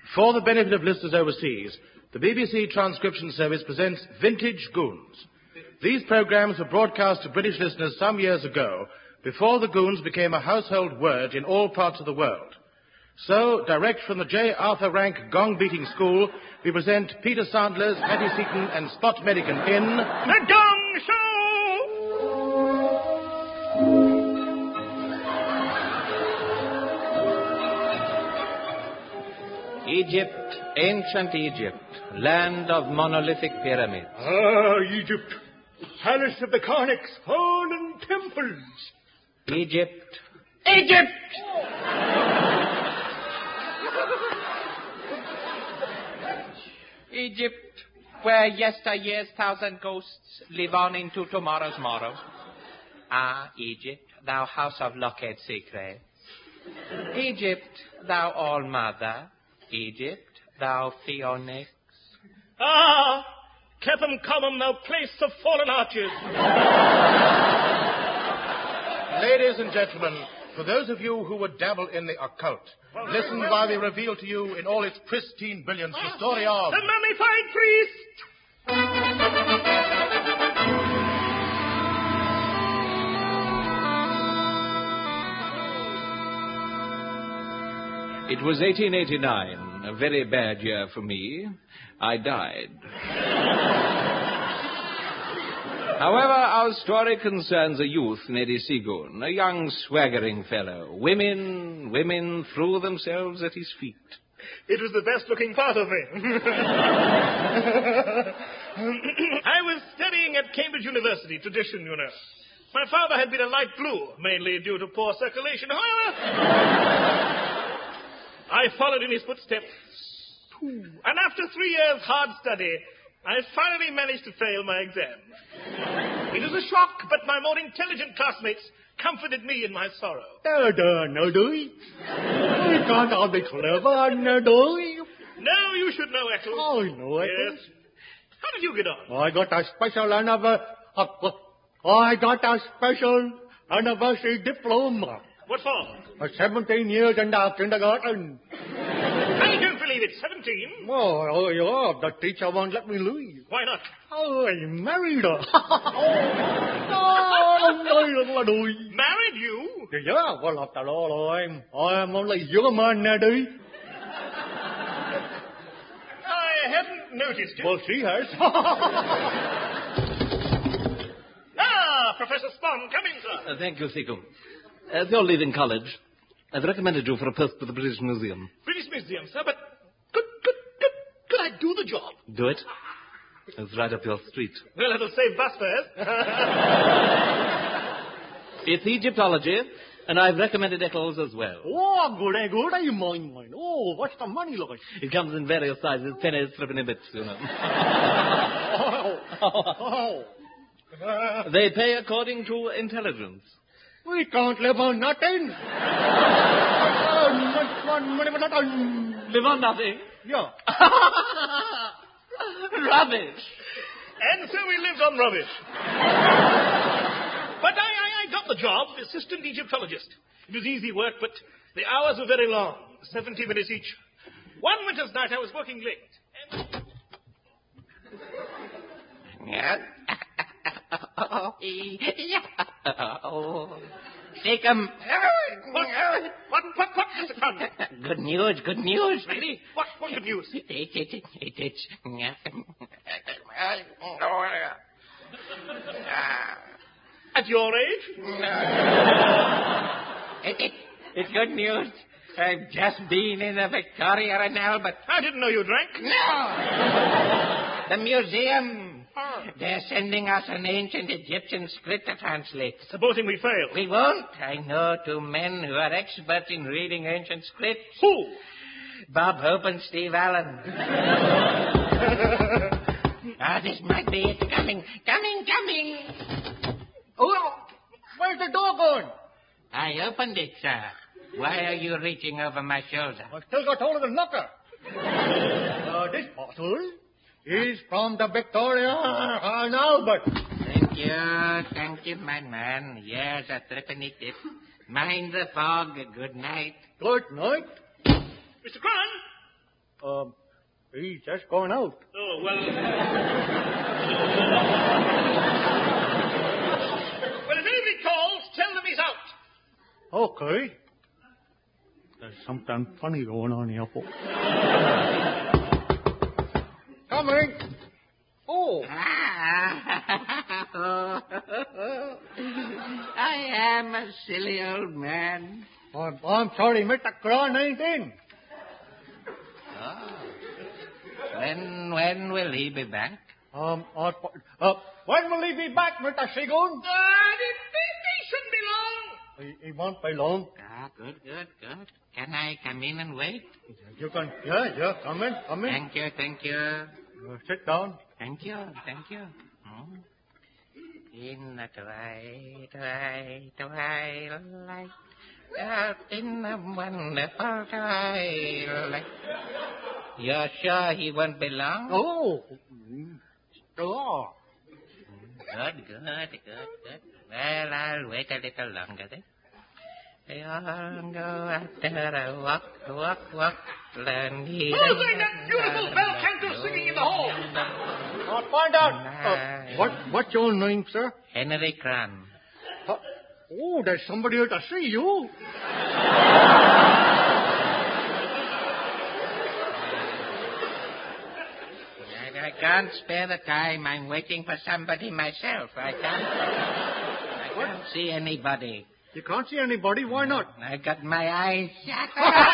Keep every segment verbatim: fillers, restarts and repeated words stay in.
For the benefit of listeners overseas, the B B C Transcription Service presents Vintage Goons. These programmes were broadcast to British listeners some years ago, before the Goons became a household word in all parts of the world. So, direct from the J. Arthur Rank Gong-Beating School, we present Peter Sandler's, Hattie Seaton and Spot Medican in... The Gong Show! Egypt, ancient Egypt, land of monolithic pyramids. Ah, Egypt, palace of the Karnak's fallen temples. Egypt. Egypt! Egypt, where yesteryear's thousand ghosts live on into tomorrow's morrow. Ah, Egypt, thou house of locked secrets. Egypt, thou all-mother. Egypt, thou Phoenix. Ah, Ketham Common, thou place of fallen arches. Ladies and gentlemen, for those of you who would dabble in the occult, listen while we reveal to you in all its pristine brilliance the story of... The mummified priest! It was eighteen eighty-nine, a very bad year for me. I died. However, our story concerns a youth, Neddy Seagoon, a young, swaggering fellow. Women, women threw themselves at his feet. It was the best-looking part of me. I was studying at Cambridge University, tradition, you know. My father had been a light blue, mainly due to poor circulation. However, I followed in his footsteps. And after three years' hard study, I finally managed to fail my exam. It was a shock, but my more intelligent classmates comforted me in my sorrow. No, no, no, do we? We can't all be clever, no, do we? No, you should know, Eccles. Oh, I know, Eccles. Yes. How did you get on? I got a special anniversary... Uh, I got a special anniversary diploma. What for? For seventeen years in the kindergarten. I don't believe it. Seventeen? Oh, oh, yeah, the teacher won't let me leave. Why not? Oh, I married her. oh, Married you? Yeah, well, after all, I'm, I'm only human, Neddy. I haven't noticed it. Well, she has. Ah, Professor Spon, come in, sir. Uh, thank you, Seagoon. As you're leaving college, I've recommended you for a post with the British Museum. British Museum, sir, but could, could, could, could I do the job? Do it. It's right up your street. Well, it'll save bus fares. It's Egyptology, and I've recommended Eccles as well. Oh, good, eh, good, eh, mine, mine. Oh, what's the money like? It comes in various sizes, pennies, threepenny bits, you know. oh, oh. They pay according to intelligence. We can't live on nothing. Live on nothing? Yeah. Rubbish. And so we lived on rubbish. But I, I, I got the job, assistant Egyptologist. It was easy work, but the hours were very long, seventy minutes each. One winter's night I was working late. And... oh, Seacombe. What? What? What? What, Mister Conway? Good news, good news. Really? What? What good news? It, it, it, it, it's... At your age? it, it, it's good news. I've just been in the Victoria and Albert. I didn't know you drank. No! The museum. They're sending us an ancient Egyptian script to translate. Supposing we fail? We won't. I know two men who are experts in reading ancient scripts. Who? Bob Hope and Steve Allen. Ah, this might be it. Coming, coming, coming. Oh, where's the door going? I opened it, sir. Why are you reaching over my shoulder? I still got hold of the knocker. uh, this parcel is from the Victoria and Albert. Thank you, thank you, my man. Here's a threepenny tip. Mind the fog. Good night. Good night. Mister Cron? Um, he's just gone out. Oh, well... well, if anybody calls, tell them he's out. Okay. There's something funny going on here, folks. Coming. Oh. I am a silly old man. I'm, I'm sorry, Mister Cron ain't in. Oh. When, when will he be back? Um, uh, uh, when will he be back, Mister Seagoon? Uh, he, he shouldn't be long. He, he won't be long. Ah, good, good, good. Can I come in and wait? You can, yeah, yeah, come in, come in. Thank you, thank you. Uh, sit down. Thank you, thank you. Hmm. In the twilight, twilight, twilight, out in the wonderful twilight. You're sure he won't be long? Oh, sure. Good, good, good, good. Well, I'll wait a little longer then. They all go after a walk, walk, walk. Learn he Who's doing that beautiful bell canto singing in the hall? I'll find out. Uh, what, what's your name, sir? Henry Cran. Uh, oh, there's somebody here to see you. I, I can't spare the time. I'm waiting for somebody myself. I can't. I can't see anybody. You can't see anybody. Why not? I got my eyes shut.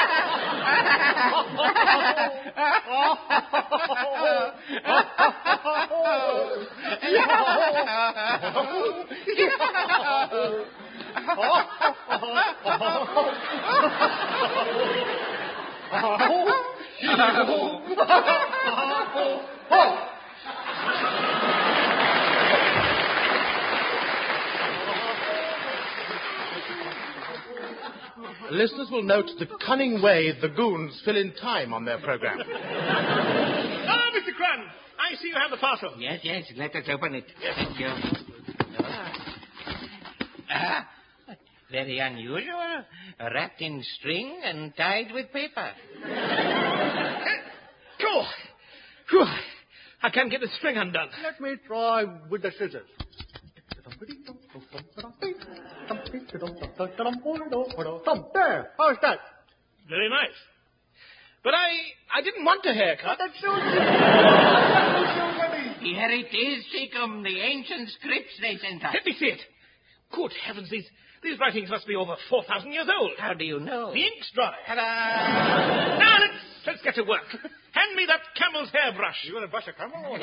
Listeners will note the cunning way the goons fill in time on their program. Ah, Mister Cran, I see you have the parcel. Yes, yes, let us open it. Thank you. Ah, very unusual. Wrapped in string and tied with paper. Cool. Whew. I can't get the string undone. Let me try with the scissors. There. How's that? Very nice. But I I didn't want a haircut. That suits you. Here it is, Seacombe, the ancient scripts they sent us. Let me see it. Good heavens, these, these writings must be over four thousand years old. How do you know? The ink's dry. Ta-da! Now, let's, let's get to work. Hand me that camel's hairbrush. You want to brush a camel?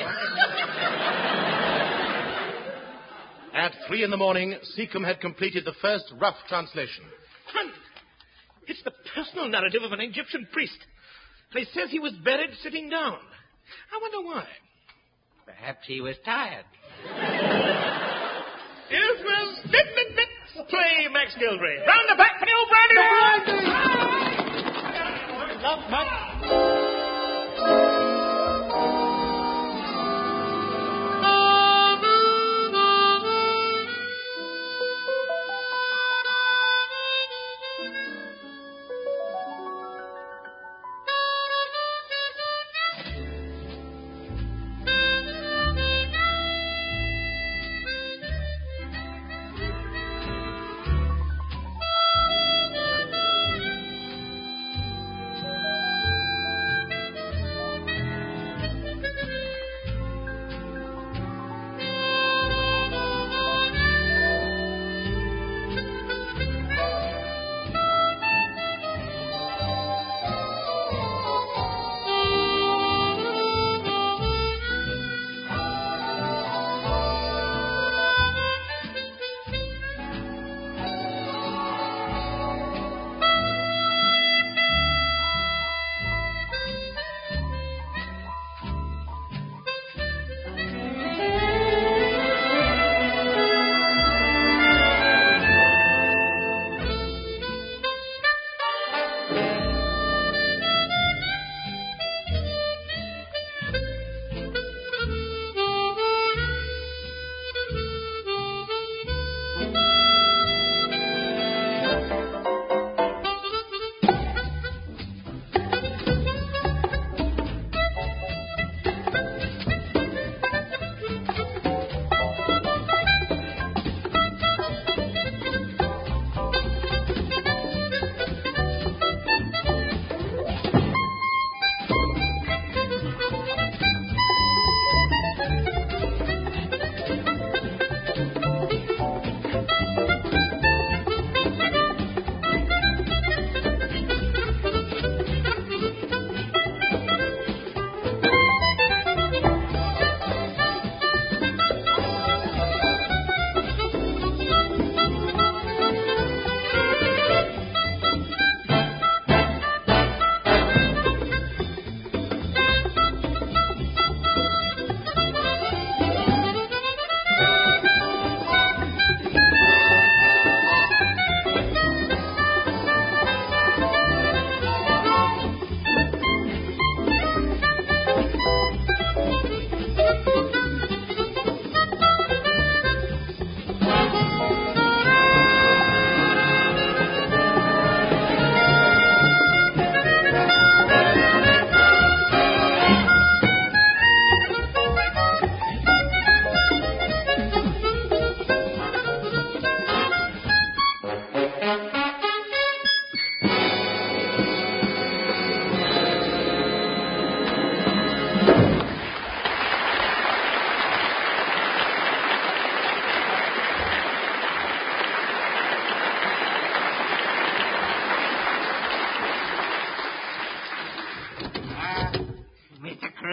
At three in the morning, Seacombe had completed the first rough translation. Friend, it's the personal narrative of an Egyptian priest. And he says he was buried sitting down. I wonder why. Perhaps he was tired. Yes, well, let, let, let's play Max Gildery. Round the back for the old brandy. Love, Max.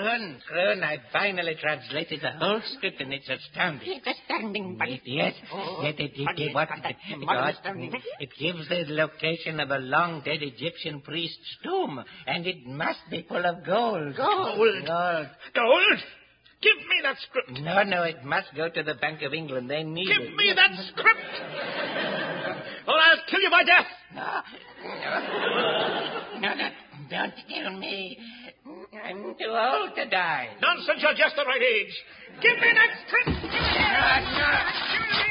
Crone, Crone, I've finally translated the whole script, and it's astounding. It's astounding, but... Yes, yes, yes, it, it, it, what, it, it, it gives the location of a long-dead Egyptian priest's tomb, and it must be full of gold. Gold? Gold. Gold? Give me that script. No, no, it must go to the Bank of England. They need Give it. Give me that script. Or I'll kill you by death. No, no, no, don't kill me. I'm too old to die. Nonsense, you're just the right age. Give me that script. Give me that. No, no. Give it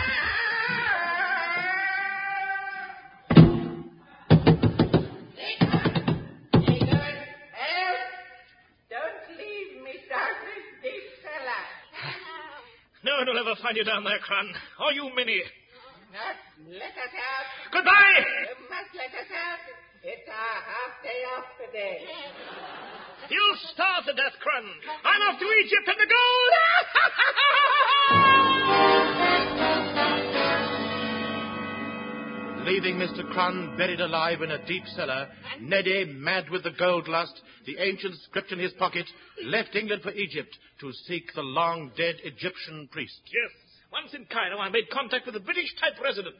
No one will ever find you down there, Crun. Or you, Minnie. Not let us out. Goodbye! You must let us out. It's our half day off today. You'll starve to death, Crun. I'm off to Egypt and the gold! Leaving Mister Crun buried alive in a deep cellar, Neddy, mad with the gold lust, the ancient script in his pocket, left England for Egypt to seek the long-dead Egyptian priest. Yes. Once in Cairo, I made contact with the British-type resident.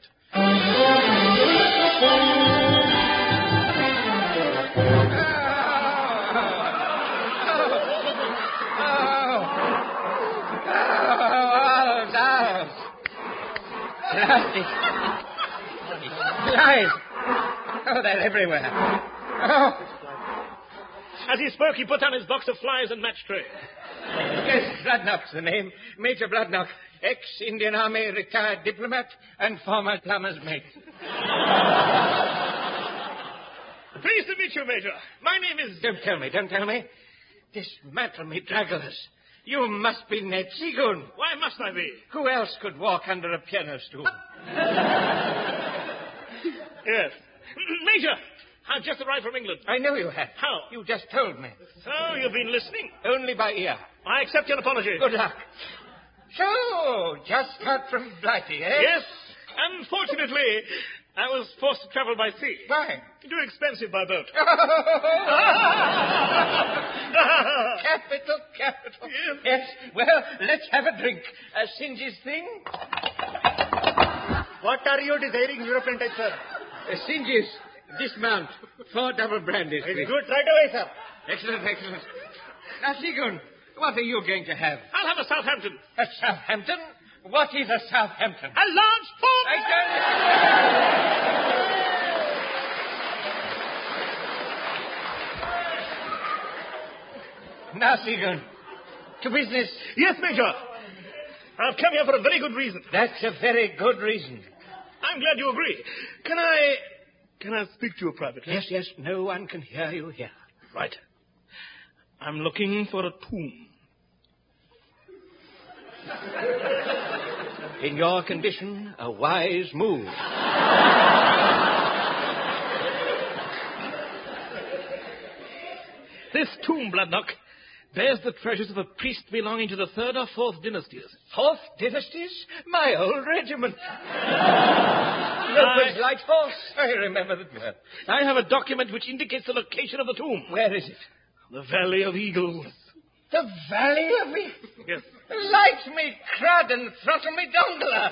Lies! Oh, they're everywhere. Oh. As he spoke, he put down his box of flies and match tray. Yes, Bloodnock's the name. Major Bloodnock, ex-Indian Army retired diplomat and former plumber's mate. Pleased to meet you, Major. My name is... Don't tell me, don't tell me. Dismantle me, Dragglers. You must be Ned Seagoon. Why must I be? Who else could walk under a piano stool? Yes. Major, I've just arrived from England. I know you have. How? You just told me. So, you've been listening? Only by ear. I accept your apology. Good luck. So, just got from Blighty, eh? Yes. Unfortunately, I was forced to travel by sea. Why? Too expensive by boat. Capital, capital. Yes. Yes. Well, let's have a drink. Uh, Singe's thing? What are you desiring, European type, sir? Uh, Singe's. Dismount. Four double brandies, please. It's good right away, sir. Excellent, excellent. Now, Seagoon, what are you going to have? I'll have a Southampton. A Southampton? What is a Southampton? A large port. I don't... Now, Seagoon, to business. Yes, Major. I've come here for a very good reason. That's a very good reason. I'm glad you agree. Can I... Can I speak to you privately? Yes, yes, no one can hear you here. Right. I'm looking for a tomb. In your condition, a wise move. This tomb, Bloodnock, bears the treasures of a priest belonging to the third or fourth dynasties. Fourth dynasties? My old regiment. Nobles Light Horse. I remember that well. I have a document which indicates the location of the tomb. Where is it? The Valley of Eagles. The Valley of Eagles? Yes. Light me crud and throttle me dongler.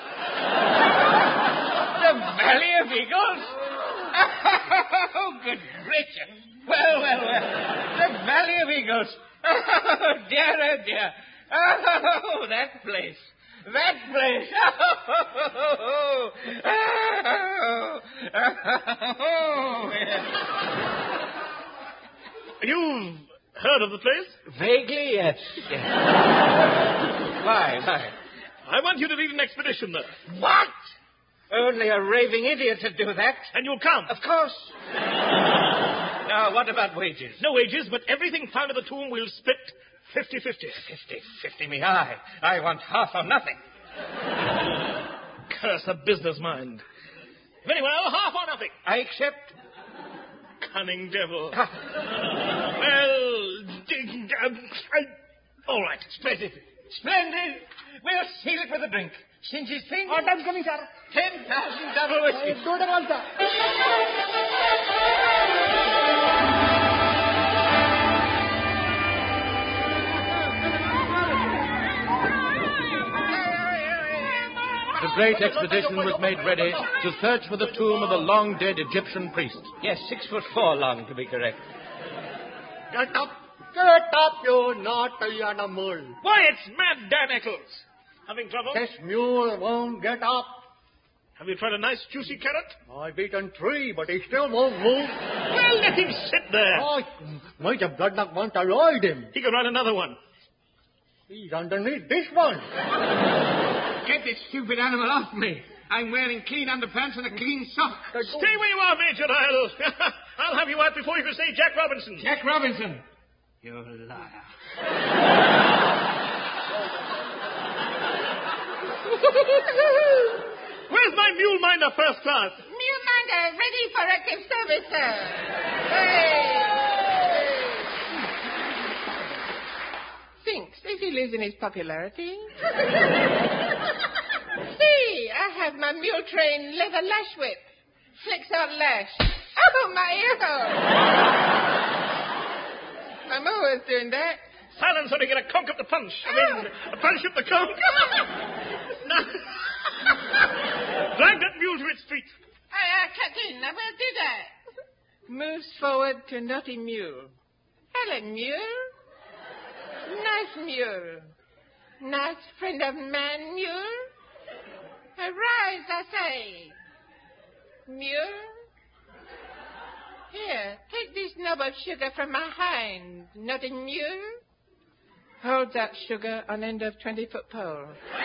The Valley of Eagles? Oh, good gracious. Well, well, well. The Valley of Eagles. Oh, dear, oh, dear. Oh, that place. That place. Oh, oh, oh, yes. You've heard of the place? Vaguely, yes. yes. Why, why? I want you to lead an expedition there. What? Only a raving idiot would do that. And you'll come? Of course. Now, what about wages? No wages, but everything found in the tomb we'll split fifty-fifty. Fifty-fifty, me eye. I want half or nothing. Curse a business mind. Very well, half or nothing. I accept. Cunning devil. Well, d- uh, I... all right. Splendid. Splendid. We'll seal it with a drink. Singe's thing? What I'm coming, sir? Ten thousand double whiskey. Do that one, sir. great expedition was made ready to search for the tomb of the long-dead Egyptian priest. Yes, six foot four long, to be correct. Get up! Get up, you naughty animal! Why, it's Mad Dan Eccles. Having trouble? This mule won't get up. Have you tried a nice juicy carrot? I've eaten three, but he still won't move. Well, let him sit there. I might have got not want to ride him. He can ride another one. He's underneath this one. Get this stupid animal off me. I'm wearing clean underpants and a clean sock. Stay where you are, Major. I'll, I'll have you out before you can say Jack Robinson. Jack Robinson. You liar. Where's my mule minder first class? Mule minder ready for active service, sir. Hey. Thinks if he lives in his popularity. See, I have my mule train leather lash whip. Flicks out lash. Oh, my ear. My mower's doing that. Silence or to get a conk up the punch. I mean, a punch up the conk. Now, drag that mule to its feet. Aye, aye, Captain, I will do that. Moves forward to naughty mule. Hello, mule. Nice mule. Nice friend of man, mule. Arise, I say. Mule. Here, take this knob of sugar from my hind, naughty mule. Hold that sugar on end of twenty-foot pole.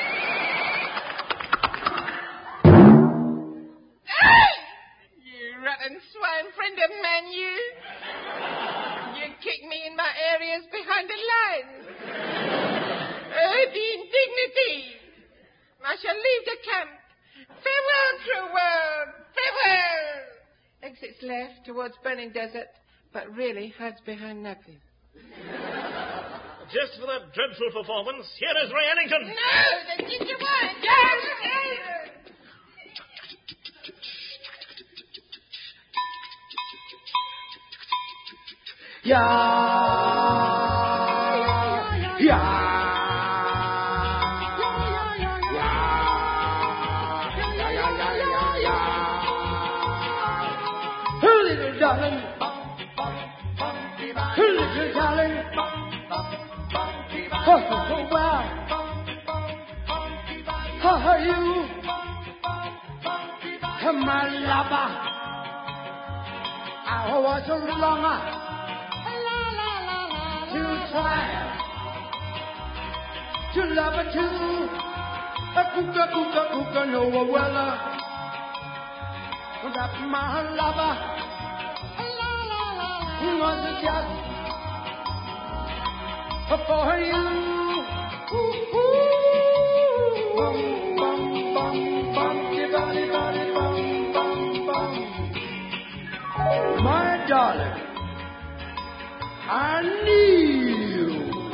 You rotten swine, friend of man, you. You kick me in my areas behind the lines. Oh, the indignity. I shall leave the camp. Farewell, true world. Farewell. Exits left towards burning desert, but really hides behind nothing. Just for that dreadful performance, here is Ray Ellington. No, the ginger one. Yes, Yeah, yeah, yeah, little darling, little darling, oh, so well, how are you, my lover? I was so long. To try to love her too. A cooka, cooka, cooka, no wella. That my lover was just for you. Ooh, ooh. Bum, bum, bum, bum, body, body, bum, bum, bum. My darling, I need you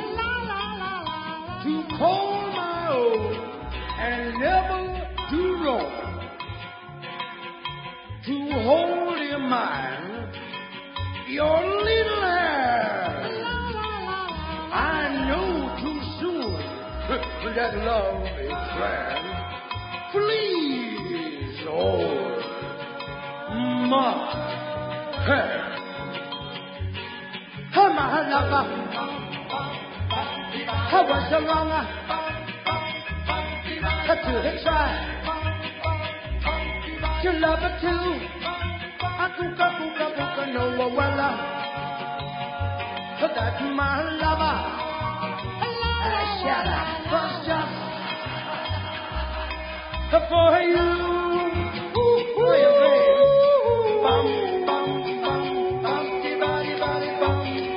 to call my own and never to roam, to hold in mind your little hand. I know too soon that love is grand. Please hold my hand. Oh, my lover, I was so long to try to love her too. I cooka, cooka, cooka, no wella. That's my lover. I shall first just for you. For you, baby. Bum, bum, bum, bum, body, body, bum.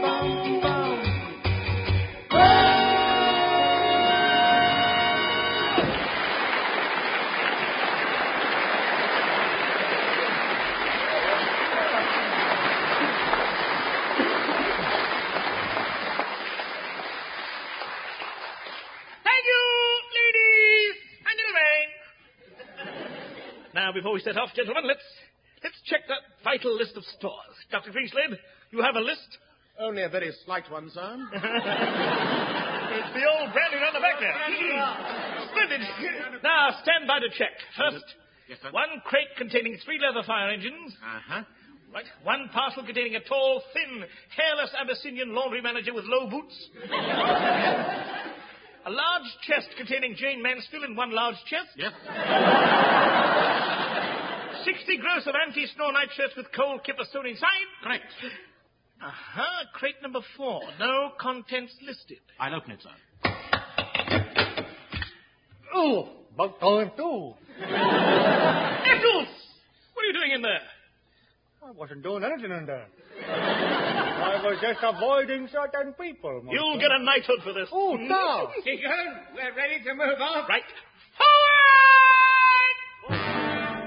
Now, before we set off, gentlemen, let's let's check that vital list of stores. Doctor Priestley, you have a list? Only a very slight one, sir. It's the old brandy on the back there. Splendid. Now, stand by to check. First, Yes, sir. one crate containing three leather fire engines. Uh-huh. Right. One parcel containing a tall, thin, hairless Abyssinian laundry manager with low boots. A large chest containing Jane Mansfield in one large chest. Yes. Sixty gross of anti-snow nightshirts with cold kipper sewn inside. Correct. Uh-huh. Crate number four. No contents listed. I'll open it, sir. Oh, about time too. Eccles! What are you doing in there? I wasn't doing anything in there. I was just avoiding certain people. Master. You'll get a knighthood for this. Oh, no. Seekers, we're ready to move off. Right. Forward!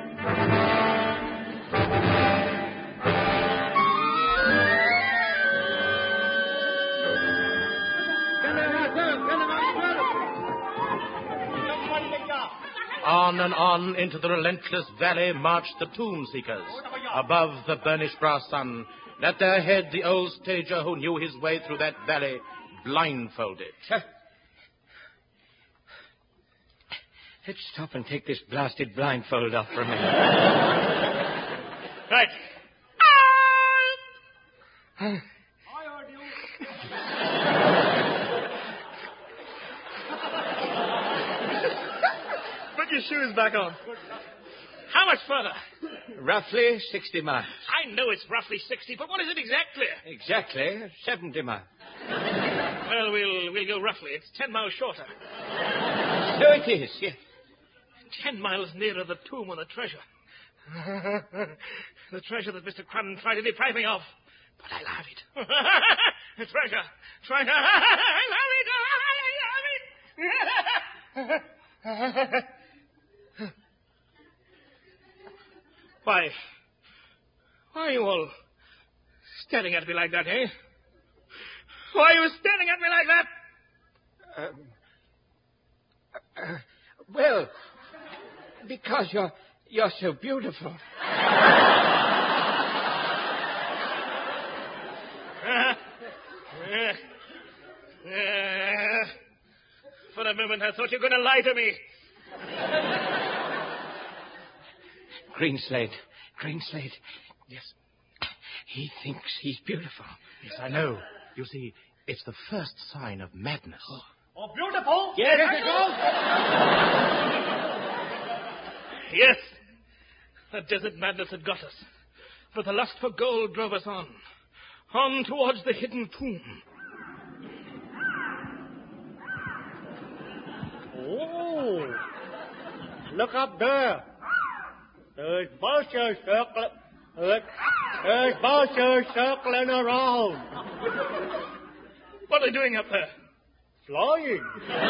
On and on into the relentless valley marched the tomb seekers. Above the burnished brass sun, and at their head the old stager who knew his way through that valley, blindfolded. Let's stop and take this blasted blindfold off from me. Right. Put your shoes back on. How much further? Roughly sixty miles. I know it's roughly sixty, but what is it exactly? Exactly seventy miles. Well, we'll we'll go roughly. It's ten miles shorter. So it is, yes. Ten miles nearer the tomb of the treasure. The treasure that Mister Crun tried to deprive me of. But I love it. The treasure. Treasure. I love it. I love it. Why? Why are you all staring at me like that, eh? Why are you staring at me like that? Um, uh, well, because you're you're so beautiful. For a moment, I thought you were going to lie to me. Greenslade, Greenslade. Yes. He thinks he's beautiful. Yes, I know. You see, it's the first sign of madness. Oh, beautiful. Yes, Yes, it goes. Yes, the desert madness had got us. But the lust for gold drove us on. On towards the hidden tomb. Oh, look up there. There's vultures circling. Look, there's vultures circling around. What are they doing up there? Flying.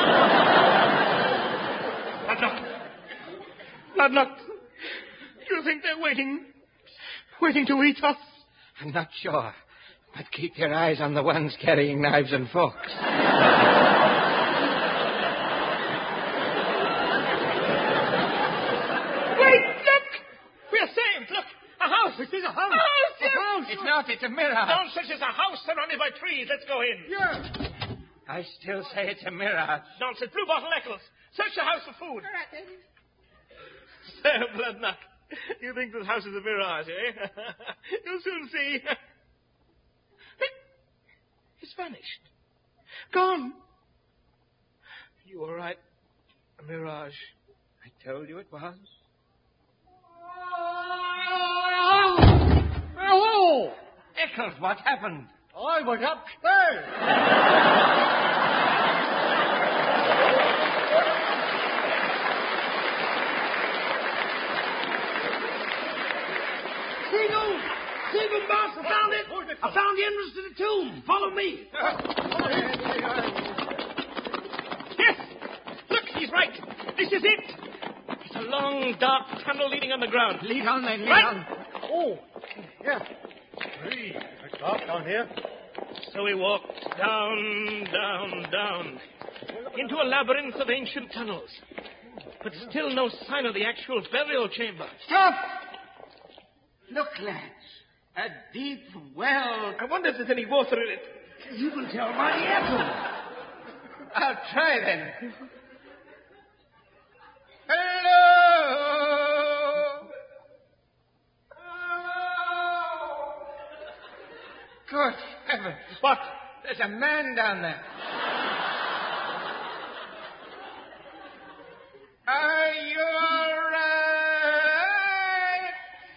Ladnock. Ladnock. You think they're waiting, waiting to eat us? I'm not sure. But keep your eyes on the ones carrying knives and forks. Wait, look! We're saved. Look, a house. It is a house. A house, yes. A house. It's not, it's a mirror. Nonsense, it's a house surrounded by trees. Let's go in. Yes. I still say it's a mirror. Nonsense. Blue Bottle Eccles. Search the house for food. Sir Bloodnut, you think this house is a mirage, eh? You'll soon see. It's vanished. Gone. You were right. A mirage. I told you it was. Oh, Eccles, what happened? I was upstairs. Seagull! Seagull, boss, I found it! I found the entrance to the tomb. Follow me. Yes! Look, he's right. This is it. It's a long, dark tunnel leading underground. Lead on, then, lead Right. on. Oh, yeah. Hey, it's dark down here. So we walked down, down, down, into a labyrinth of ancient tunnels. But still no sign of the actual burial chamber. Stop! Look, lads. A deep well. I wonder if there's any water in it. You will tell my apple. I'll try then. Hello! Good heavens. What? There's a man down there. Are you all right?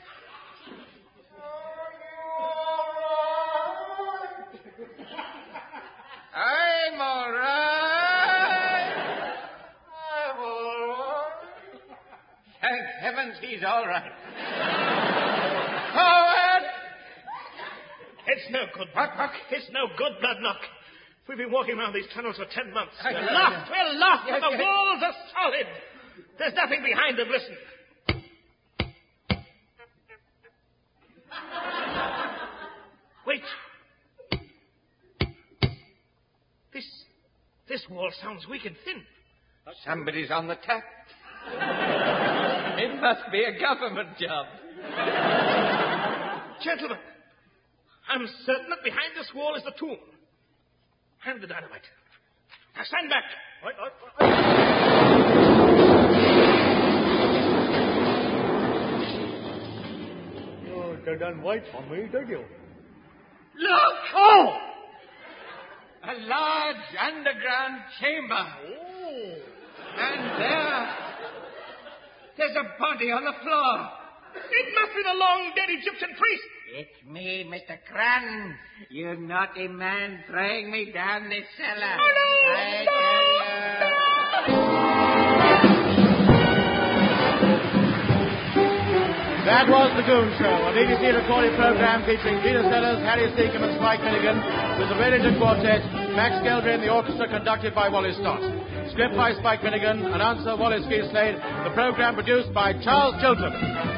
I'm all right. I'm all right. Thank heavens he's all right. Forward! It's no good. Buck, Buck. It's no good, Bloodknock. We've been walking around these tunnels for ten months. I- We're lost. We're lost. Yes, and the yes. walls are solid. There's nothing behind them. Listen. Wait. This, this wall sounds weak and thin. Somebody's on the tap. It must be a government job. Gentlemen, I'm certain that behind this wall is the tomb. Hand the dynamite. Now stand back. Right, right, right. You didn't wait for me, did you? Look! Oh! A large underground chamber. Oh! And there, there's a body on the floor. It must be the long-dead Egyptian priest. It's me, Mister Cran. You naughty man throwing me down this cellar. Oh, no! I No! tell you. That was The Goon Show, a B B C recorded program featuring Peter Sellers, Harry Seacombe and Spike Milligan, with the Wellington Quartet, Max Geldry and the orchestra conducted by Wally Stott. Script by Spike Milligan, announcer Wallace Geeslade, the program produced by Charles Chilton.